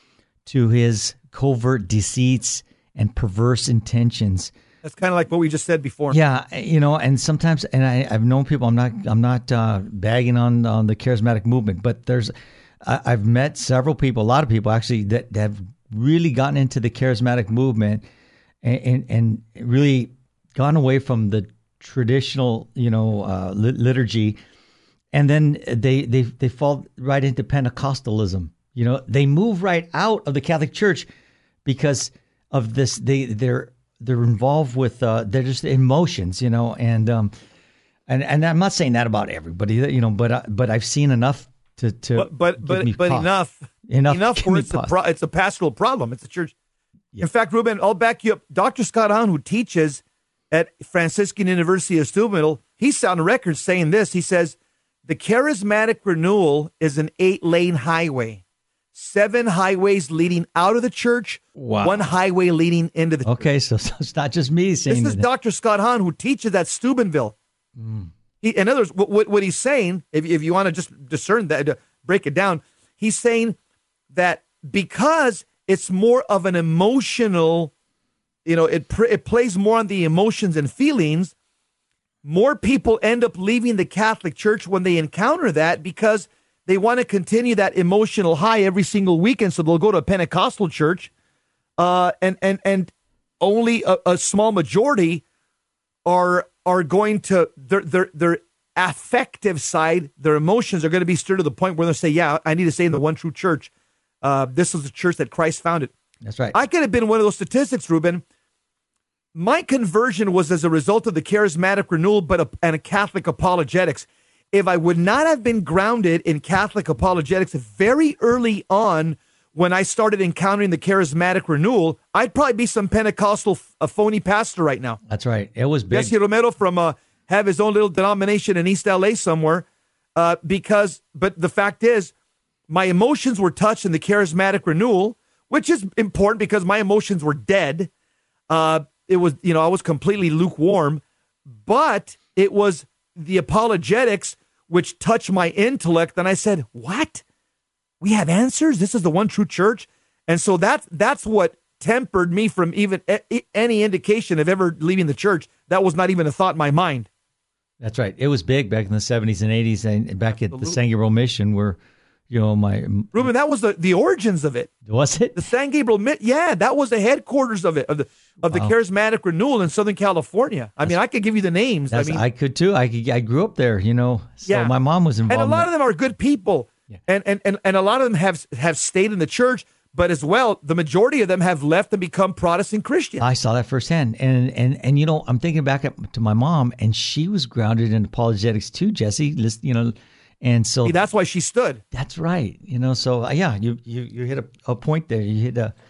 to his covert deceits and perverse intentions. That's kind of like what we just said before. Yeah, you know, and sometimes, and I, I've known people. I'm not, I'm not uh, bagging on on the charismatic movement, but there's, I, I've met several people, a lot of people actually that, that have really gotten into the charismatic movement, and, and and really gone away from the traditional, you know, uh, liturgy, and then they they they fall right into Pentecostalism. You know, they move right out of the Catholic Church because of this. They they're They're involved with uh, they're just emotions, you know, and um, and and I'm not saying that about everybody, you know, but uh, but I've seen enough to to but but but, but pause. enough enough enough where it's a pro- it's a pastoral problem. It's a church. Yeah. In fact, Ruben, I'll back you up. Doctor Scott Hahn, who teaches at Franciscan University of Steubenville, he's on record saying this. He says the charismatic renewal is an eight-lane highway. Seven highways leading out of the church, wow. one highway leading into the okay, church. Okay, so, so it's not just me saying this. Is that. Doctor Scott Hahn, who teaches at Steubenville. Mm. He, in other words, what, what he's saying, if, if you want to just discern that, uh, break it down, he's saying that because it's more of an emotional, you know, it it plays more on the emotions and feelings, more people end up leaving the Catholic Church when they encounter that because they want to continue that emotional high every single weekend, so they'll go to a Pentecostal church, uh, and and and only a, a small majority are are going to their their their affective side, their emotions are going to be stirred to the point where they'll say, "Yeah, I need to stay in the one true church. Uh, this is the church that Christ founded." That's right. I could have been one of those statistics, Ruben. My conversion was as a result of the charismatic renewal, but a, and a Catholic apologetics. If I would not have been grounded in Catholic apologetics very early on when I started encountering the charismatic renewal, I'd probably be some Pentecostal a phony pastor right now. That's right. It was big. Jesse Romero from uh, have his own little denomination in East L A somewhere. Uh, because, but the fact is, my emotions were touched in the charismatic renewal, which is important because my emotions were dead. Uh, it was, you know, I was completely lukewarm, but it was the apologetics which touched my intellect. And I said, what? We have answers? This is the one true church? And so that's, that's what tempered me from even a- any indication of ever leaving the church. That was not even a thought in my mind. That's right. It was big back in the seventies and eighties and back Absolutely. At the San Gabriel Mission where, you know, my Ruben, that was the, the origins of it. Was it the San Gabriel? Yeah, that was the headquarters of it of the of wow. the Charismatic Renewal in Southern California. I that's, mean, I could give you the names. I mean, I could too. I could, I grew up there, you know. So yeah. my mom was involved, and a lot in of them are good people, yeah. and, and and and a lot of them have have stayed in the church. But as well, the majority of them have left and become Protestant Christians. I saw that firsthand. And, and, and you know, I'm thinking back up to my mom, and she was grounded in apologetics too, Jesse. You know, and so... See, that's why she stood. That's right. You know, so, uh, yeah, you, you, you hit a, a point there. You hit a...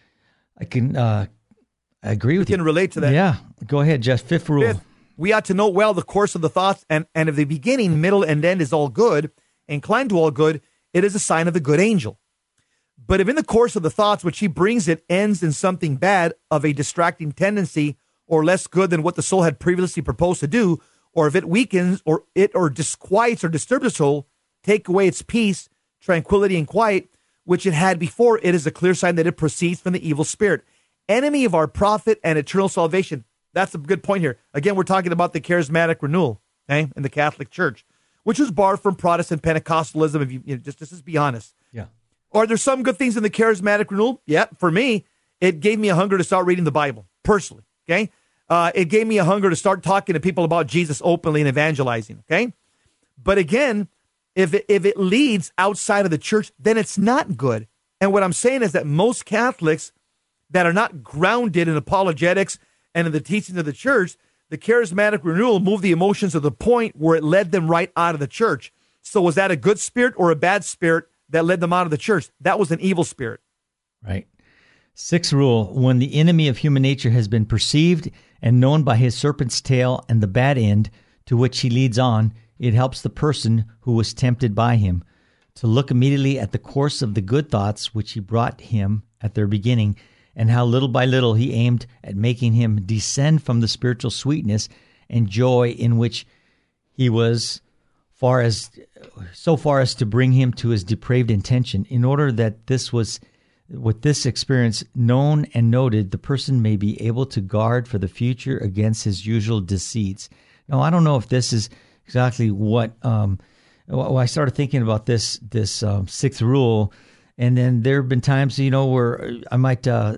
I can uh, agree with you. You can relate to that. Yeah. Go ahead, Jeff. Fifth rule. Fifth, we ought to know well the course of the thoughts, and, and if the beginning, middle, and end is all good, inclined to all good, it is a sign of the good angel. But if in the course of the thoughts which he brings it ends in something bad of a distracting tendency or less good than what the soul had previously proposed to do, or if it weakens or it or disquiets or disturbs the soul, take away its peace, tranquility, and quiet, which it had before, it is a clear sign that it proceeds from the evil spirit, enemy of our profit and eternal salvation. That's a good point here. Again, we're talking about the Charismatic Renewal, okay, in the Catholic Church, which was barred from Protestant Pentecostalism. If you, you know, just, just to be honest. Yeah. Are there some good things in the Charismatic Renewal? Yeah, for me, it gave me a hunger to start reading the Bible, personally, okay? Uh, it gave me a hunger to start talking to people about Jesus openly and evangelizing, okay? But again, if it, if it leads outside of the church, then it's not good. And what I'm saying is that most Catholics that are not grounded in apologetics and in the teachings of the church, the Charismatic Renewal moved the emotions to the point where it led them right out of the church. So was that a good spirit or a bad spirit that led them out of the church? That was an evil spirit. Right. Sixth rule, when the enemy of human nature has been perceived and known by his serpent's tail and the bad end to which he leads on, it helps the person who was tempted by him to look immediately at the course of the good thoughts which he brought him at their beginning, and how little by little he aimed at making him descend from the spiritual sweetness and joy in which he was far as so far as to bring him to his depraved intention, in order that this was with this experience known and noted, the person may be able to guard for the future against his usual deceits. Now, I don't know if this is exactly what um, well, I started thinking about this this um, sixth rule, and then there have been times, you know, where I might uh,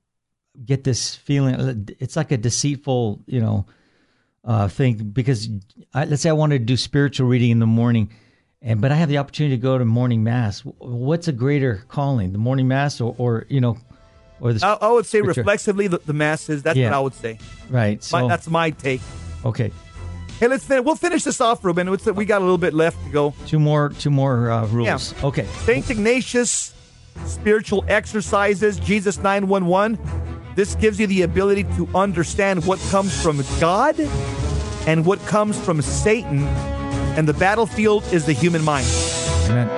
get this feeling. It's like a deceitful, you know, uh, thing, because I, let's say I wanted to do spiritual reading in the morning, and but I have the opportunity to go to morning mass. What's a greater calling, the morning mass, or, or you know, or the? I, I would say spiritual. Reflexively, the, the masses. That's yeah. what I would say. Right. So my, that's my take. Okay. Hey, let's fin- we'll finish this off, Ruben. It's, we got a little bit left to go. Two more, two more uh, rules. Yeah. Okay. Saint Ignatius, spiritual exercises, Jesus nine one one. This gives you the ability to understand what comes from God and what comes from Satan, and the battlefield is the human mind. Amen.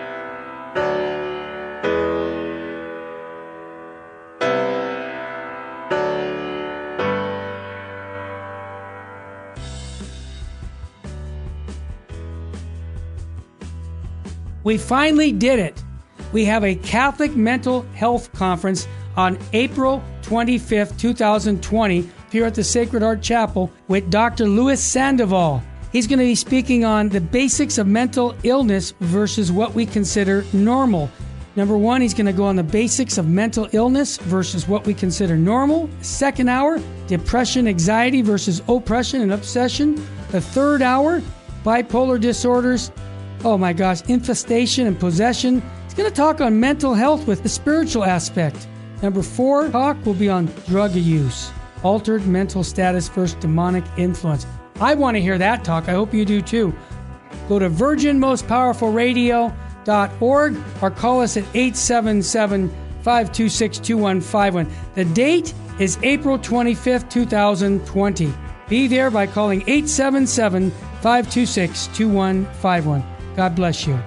We finally did it. We have a Catholic Mental Health Conference on April twenty-fifth, twenty twenty, here at the Sacred Heart Chapel with Doctor Louis Sandoval. He's going to be speaking on the basics of mental illness versus what we consider normal. Number one, he's going to go on the basics of mental illness versus what we consider normal. Second hour, depression, anxiety versus oppression and obsession. The third hour, bipolar disorders. Oh my gosh, infestation and possession. He's going to talk on mental health with the spiritual aspect. Number four talk will be on drug use, altered mental status versus demonic influence. I want to hear that talk. I hope you do too. Go to virgin most powerful radio dot org or call us at eight seven seven, five two six, two one five one. The date is April twenty-fifth, twenty twenty. Be there by calling eight seven seven, five two six, two one five one. God bless you.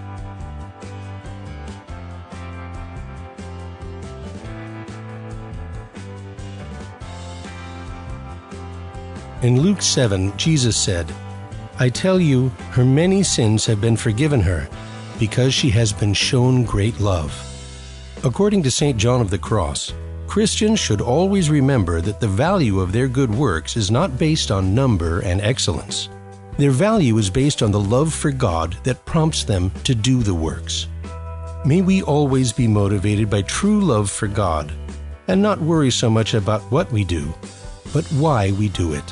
In Luke seven, Jesus said, I tell you, her many sins have been forgiven her, because she has been shown great love. According to Saint John of the Cross, Christians should always remember that the value of their good works is not based on number and excellence. Their value is based on the love for God that prompts them to do the works. May we always be motivated by true love for God and not worry so much about what we do, but why we do it.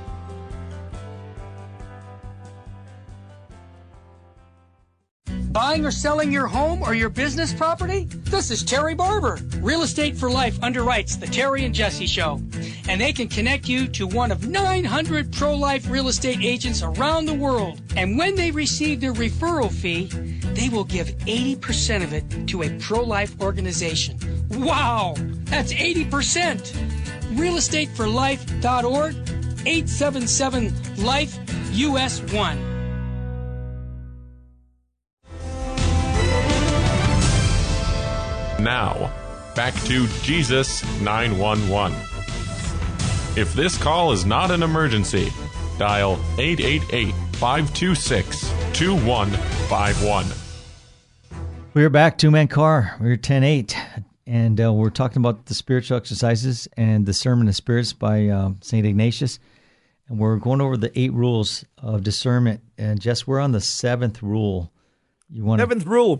Buying or selling your home or your business property? This is Terry Barber. Real Estate for Life underwrites the Terry and Jesse Show, and they can connect you to one of nine hundred pro-life real estate agents around the world. And when they receive their referral fee, they will give eighty percent of it to a pro-life organization. Wow, that's eighty percent. real estate for life dot org, eight seven seven life U S one. Now, back to Jesus nine one one. If this call is not an emergency, dial eight eight eight, five two six, two one five one. We're back, Two Man Car. We're ten eight, and uh, we're talking about the spiritual exercises and the Sermon of Spirits by um, Saint Ignatius. And we're going over the eight rules of discernment. And Jess, we're on the seventh rule. You want Seventh rule.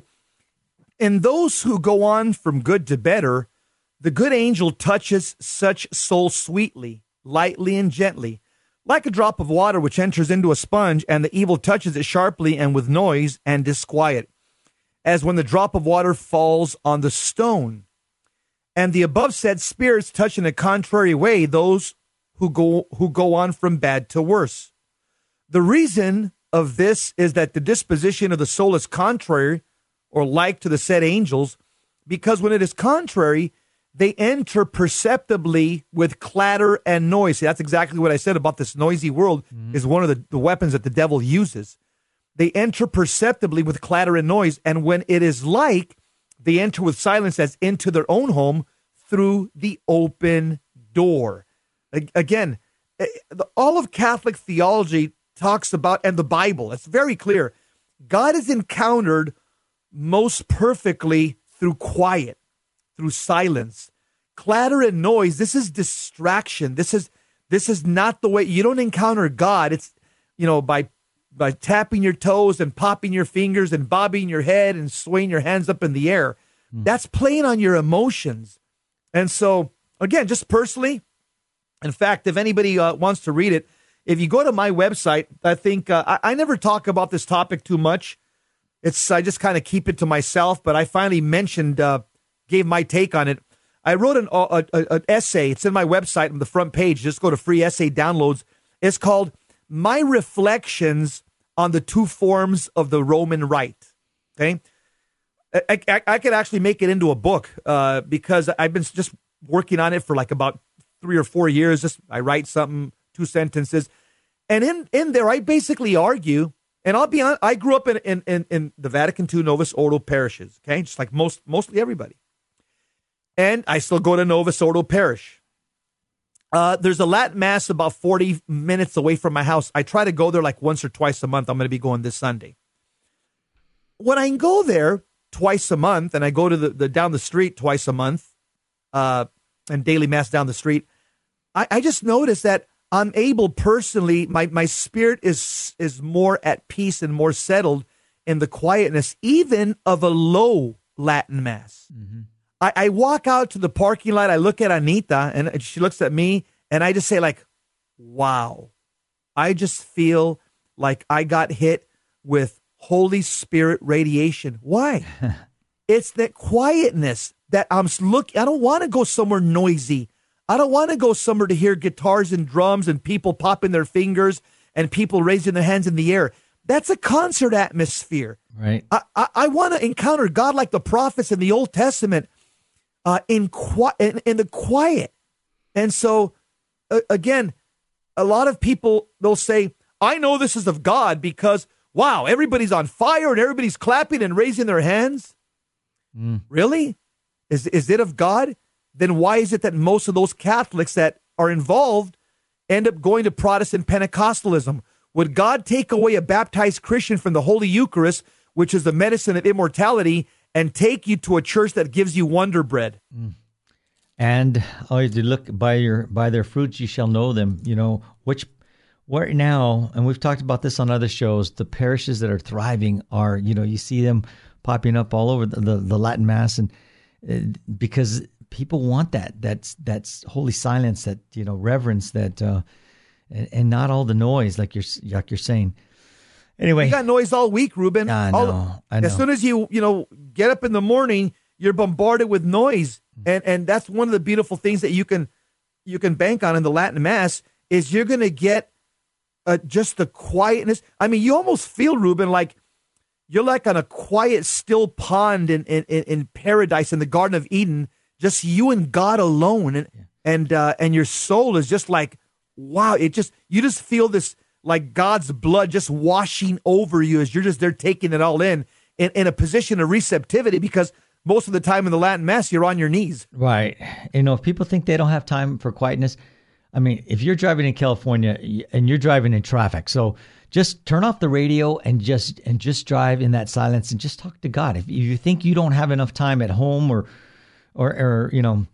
In those who go on from good to better, the good angel touches such soul sweetly, lightly, and gently, like a drop of water which enters into a sponge, and the evil touches it sharply and with noise and disquiet, as when the drop of water falls on the stone. And the above said spirits touch in a contrary way those who go who go on from bad to worse. The reason of this is that the disposition of the soul is contrary or like to the said angels, because when it is contrary, they enter perceptibly with clatter and noise. See, that's exactly what I said about this noisy world, mm-hmm. is one of the, the weapons that the devil uses. They enter perceptibly with clatter and noise, and when it is like, they enter with silence as into their own home through the open door. Again, all of Catholic theology talks about, and the Bible, it's very clear, God is encountered most perfectly through quiet, through silence. Clatter and noise, this is distraction. This is this is not the way. You don't encounter God. It's, you know, by by tapping your toes and popping your fingers and bobbing your head and swaying your hands up in the air. Mm. That's playing on your emotions. And so, again, just personally, in fact, if anybody uh, wants to read it, if you go to my website, I think uh, I, I never talk about this topic too much. It's I just kind of keep it to myself, but I finally mentioned, uh, gave my take on it. I wrote an, a, a, an essay. It's in my website on the front page. Just go to free essay downloads. It's called My Reflections on the Two Forms of the Roman Rite. Okay, I, I, I could actually make it into a book uh, because I've been just working on it for like about three or four years. Just I write something, two sentences, and in in there I basically argue. And I'll be honest, I grew up in, in, in, in the Vatican two Novus Ordo parishes, okay? Just like most mostly everybody. And I still go to Novus Ordo Parish. Uh, there's a Latin Mass about forty minutes away from my house. I try to go there like once or twice a month. I'm going to be going this Sunday. When I go there twice a month, and I go to the, the down the street twice a month, uh, and daily Mass down the street, I, I just noticed that I'm able personally, my, my spirit is is more at peace and more settled in the quietness, even of a low Latin Mass. Mm-hmm. I, I walk out to the parking lot, I look at Anita, and she looks at me, and I just say like, wow. I just feel like I got hit with Holy Spirit radiation. Why? It's that quietness that I'm looking. I don't want to go somewhere noisy. I don't want to go somewhere to hear guitars and drums and people popping their fingers and people raising their hands in the air. That's a concert atmosphere. Right. I, I, I want to encounter God like the prophets in the Old Testament, uh, in, qui- in, in the quiet. And so, uh, again, a lot of people, they'll say, I know this is of God because, wow, everybody's on fire and everybody's clapping and raising their hands. Mm. Really? Is, is it of God? Then why is it that most of those Catholics that are involved end up going to Protestant Pentecostalism? Would God take away a baptized Christian from the Holy Eucharist, which is the medicine of immortality, and take you to a church that gives you Wonder Bread? Mm. And oh, you look by your by their fruits you shall know them. You know which where now, and we've talked about this on other shows, the parishes that are thriving are, you know, you see them popping up all over the, the, the Latin Mass, and uh, because people want that, that's, that's holy silence, that, you know, reverence, that, uh, and, and not all the noise, like you're, like you're saying. Anyway. You got noise all week, Ruben. I know, all, I know. As soon as you, you know, get up in the morning, you're bombarded with noise. And, and that's one of the beautiful things that you can, you can bank on in the Latin Mass is you're going to get uh, just the quietness. I mean, you almost feel, Ruben, like you're like on a quiet, still pond in, in, in paradise in the Garden of Eden, just you and God alone. And, yeah. and, uh, and your soul is just like, wow, it just, you just feel this, like God's blood just washing over you as you're just there taking it all in, in, in a position of receptivity, because most of the time in the Latin Mass, you're on your knees. Right. You know, if people think they don't have time for quietness, I mean, if you're driving in California and you're driving in traffic, so just turn off the radio and just and just drive in that silence and just talk to God. If you think you don't have enough time at home or, or, or you know,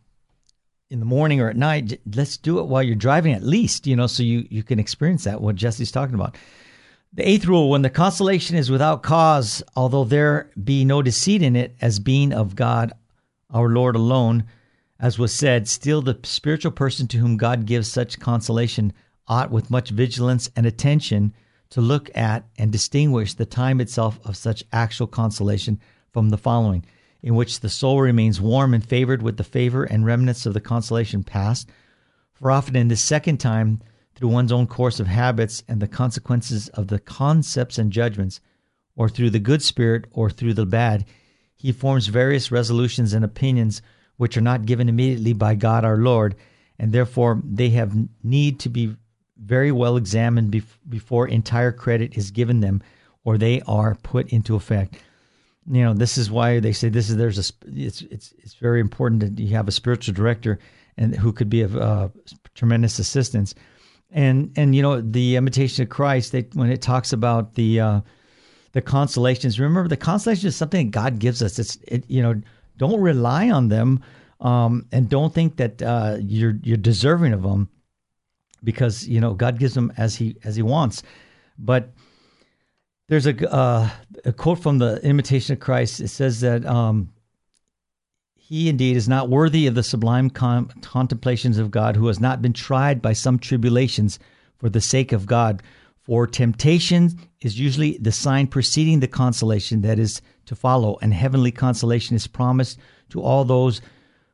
in the morning or at night, let's do it while you're driving at least, you know, so you, you can experience that, what Jesse's talking about. The eighth rule, when the consolation is without cause, although there be no deceit in it, as being of God, our Lord alone, as was said, still the spiritual person to whom God gives such consolation ought with much vigilance and attention to look at and distinguish the time itself of such actual consolation from the following, in which the soul remains warm and favored with the favor and remnants of the consolation past. For often in the second time, through one's own course of habits and the consequences of the concepts and judgments, or through the good spirit or through the bad, he forms various resolutions and opinions which are not given immediately by God our Lord, and therefore they have need to be very well examined bef- before entire credit is given them, or they are put into effect. You know, this is why they say this is there's a it's it's it's very important that you have a spiritual director and who could be of uh, tremendous assistance. And and you know, the Imitation of Christ, they, when it talks about the uh, the consolations, remember the consolation is something that God gives us. It's it, you know, don't rely on them, um, and don't think that uh, you're you're deserving of them, because you know God gives them as he as he wants. But there's a uh, a quote from the Imitation of Christ. It says that um, he indeed is not worthy of the sublime con- contemplations of God, who has not been tried by some tribulations for the sake of God. For temptation is usually the sign preceding the consolation that is to follow, and heavenly consolation is promised to all those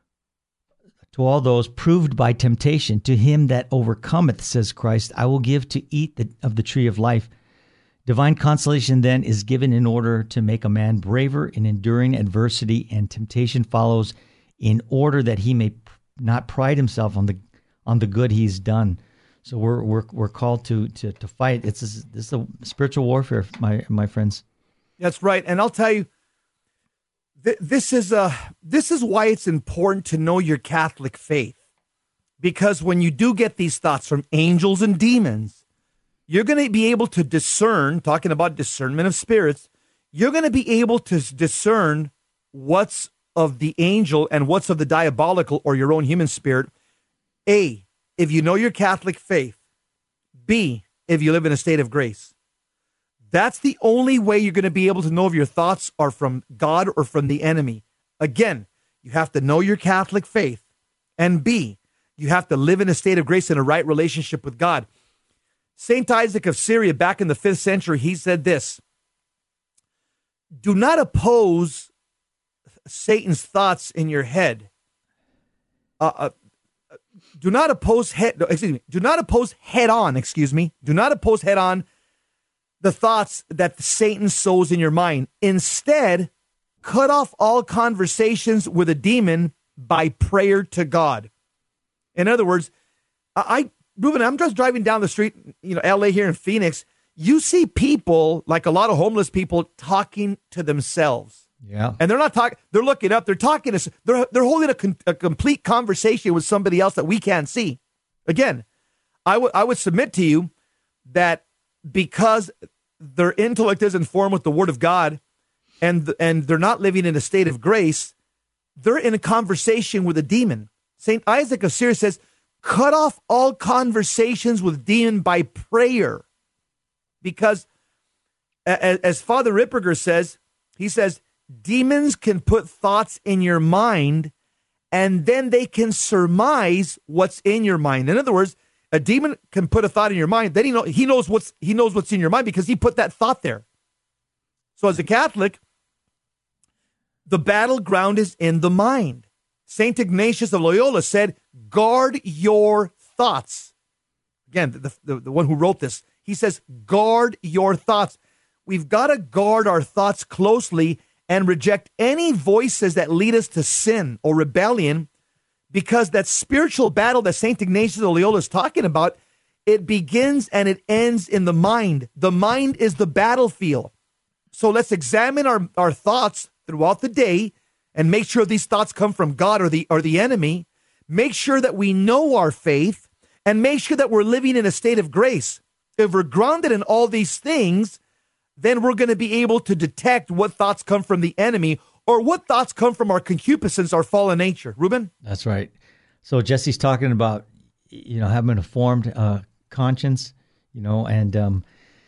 to all those proved by temptation. To him that overcometh, says Christ, I will give to eat the, of the tree of life. Divine consolation then is given in order to make a man braver in enduring adversity, and temptation follows in order that he may not pride himself on the on the good he's done. So we're we're we're called to to to fight. It's this, this is a spiritual warfare, my my friends. That's right, and I'll tell you, th- this is uh this is why it's important to know your Catholic faith, because when you do get these thoughts from angels and demons, you're going to be able to discern, talking about discernment of spirits, you're going to be able to discern what's of the angel and what's of the diabolical or your own human spirit. A, if you know your Catholic faith. B, if you live in a state of grace. That's the only way you're going to be able to know if your thoughts are from God or from the enemy. Again, you have to know your Catholic faith. And B, you have to live in a state of grace in a right relationship with God. Saint Isaac of Syria, back in the fifth century, he said this: do not oppose Satan's thoughts in your head. Uh, uh, do not oppose head. Excuse me. Do not oppose head on. Excuse me. Do not oppose head on the thoughts that Satan sows in your mind. Instead, cut off all conversations with a demon by prayer to God. In other words, I. Ruben, I'm just driving down the street, you know, L A here in Phoenix. You see people, like a lot of homeless people, talking to themselves. Yeah. And they're not talking, they're looking up, they're talking to, they're, they're holding a, con, a complete conversation with somebody else that we can't see. Again, I would I would submit to you that because their intellect is informed with the Word of God, and and they're not living in a state of grace, they're in a conversation with a demon. Saint Isaac of Syria says, cut off all conversations with demon by prayer. Because as, as Father Ripperger says, he says, demons can put thoughts in your mind and then they can surmise what's in your mind. In other words, a demon can put a thought in your mind. Then he know he knows what's he knows what's in your mind because he put that thought there. So as a Catholic, the battleground is in the mind. Saint Ignatius of Loyola said, guard your thoughts. Again, the, the, the one who wrote this, he says, guard your thoughts. We've got to guard our thoughts closely and reject any voices that lead us to sin or rebellion, because that spiritual battle that Saint Ignatius of Loyola is talking about, it begins and it ends in the mind. The mind is the battlefield. So let's examine our, our thoughts throughout the day and make sure these thoughts come from God or the or the enemy. Make sure that we know our faith and make sure that we're living in a state of grace. If we're grounded in all these things, then we're going to be able to detect what thoughts come from the enemy or what thoughts come from our concupiscence, our fallen nature. Ruben? That's right. So Jesse's talking about, you know, having a formed uh, conscience, you know, and um,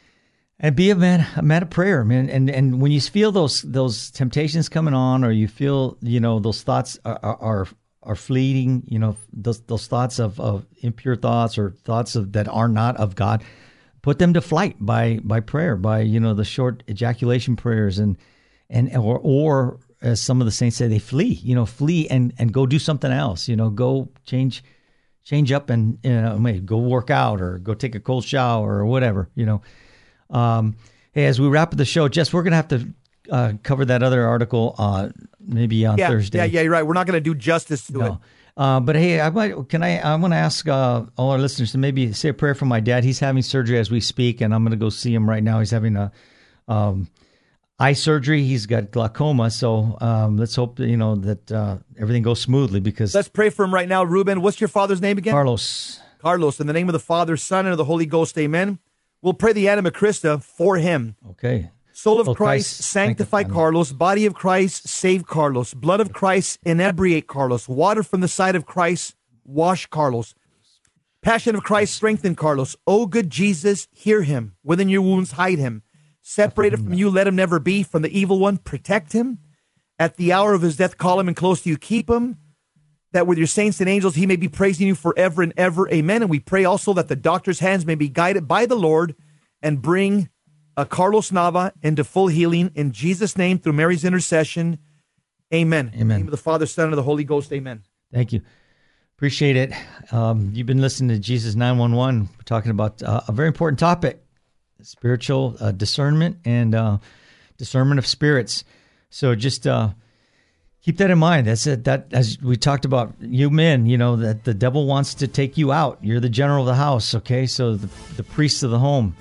and be a man, a man of prayer, man. And and when you feel those those temptations coming on, or you feel, you know, those thoughts are are, are fleeting, you know, those those thoughts of, of impure thoughts or thoughts of that are not of God, put them to flight by by prayer, by, you know, the short ejaculation prayers, and and or or as some of the saints say, they flee, you know, flee and and go do something else, you know, go change change up and, you know, maybe go work out or go take a cold shower or whatever, you know. Um, hey, as we wrap up the show, Jess, we're going to have to uh, cover that other article uh, maybe on yeah, Thursday. Yeah, yeah, you're right. We're not going to do justice to no. it. Uh, but hey, I might, can I, I want to ask uh, all our listeners to maybe say a prayer for my dad. He's having surgery as we speak, and I'm going to go see him right now. He's having a um, eye surgery. He's got glaucoma. So um, let's hope that, you know, that uh, everything goes smoothly, because let's pray for him right now. Ruben, what's your father's name again? Carlos. Carlos, in the name of the Father, Son, and of the Holy Ghost, amen. We'll pray the Anima Christa for him. Okay. Soul of Oh, Christ, Christ, sanctify sanctify Carlos. Body of Christ, save Carlos. Blood of Christ, inebriate Carlos. Water from the side of Christ, wash Carlos. Passion of Christ, strengthen Carlos. O good Jesus, hear him. Within your wounds, hide him. Separated from you, let him never be. From the evil one, protect him. At the hour of his death, call him, and close to you, keep him, that with your saints and angels he may be praising you forever and ever. Amen. And we pray also that the doctor's hands may be guided by the Lord and bring uh, Carlos Nava into full healing in Jesus' name through Mary's intercession. Amen. Amen. In the name of the Father, Son, and the Holy Ghost. Amen. Thank you. Appreciate it. Um, you've been listening to Jesus nine one one. We're talking about uh, a very important topic, spiritual uh, discernment and uh, discernment of spirits. So just uh, keep that in mind. That's it. That, as we talked about, you men, you know, that the devil wants to take you out. You're the general of the house, okay? So the, the priest of the home.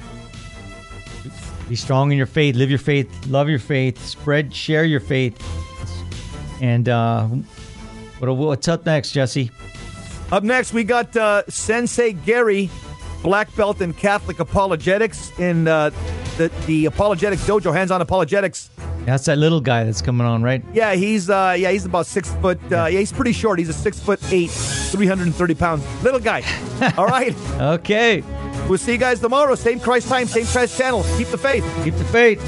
Be strong in your faith. Live your faith. Love your faith. Spread, share your faith. And uh, what, what's up next, Jesse? Up next, we got uh, Sensei Gary, black belt in Catholic apologetics in uh, the, the Apologetics Dojo, Hands-On Apologetics. That's that little guy that's coming on, right? Yeah, he's uh, yeah, he's about six foot. Uh, yeah, he's pretty short. He's a six foot eight, three hundred and thirty pounds little guy. All right. Okay. We'll see you guys tomorrow. Same Christ time, same Christ channel. Keep the faith. Keep the faith.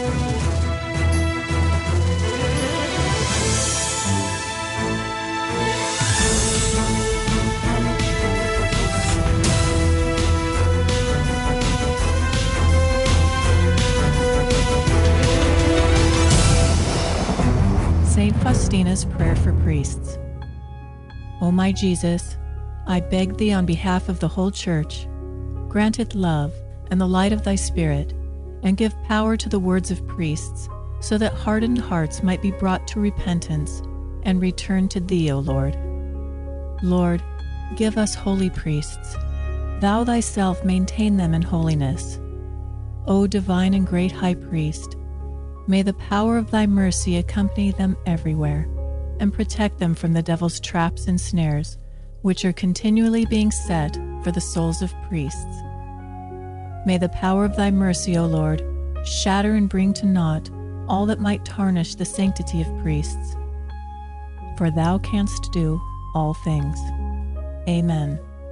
Saint Faustina's Prayer for Priests. O my Jesus, I beg thee on behalf of the whole Church, grant it love and the light of thy Spirit, and give power to the words of priests, so that hardened hearts might be brought to repentance and return to thee, O Lord. Lord, give us holy priests. Thou thyself maintain them in holiness. O divine and great High Priest, may the power of thy mercy accompany them everywhere, and protect them from the devil's traps and snares, which are continually being set for the souls of priests. May the power of thy mercy, O Lord, shatter and bring to naught all that might tarnish the sanctity of priests. For thou canst do all things. Amen.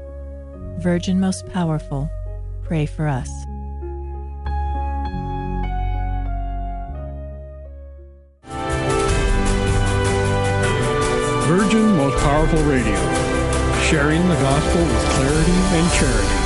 Virgin most powerful, pray for us. Virgin Most Powerful Radio, sharing the gospel with clarity and charity.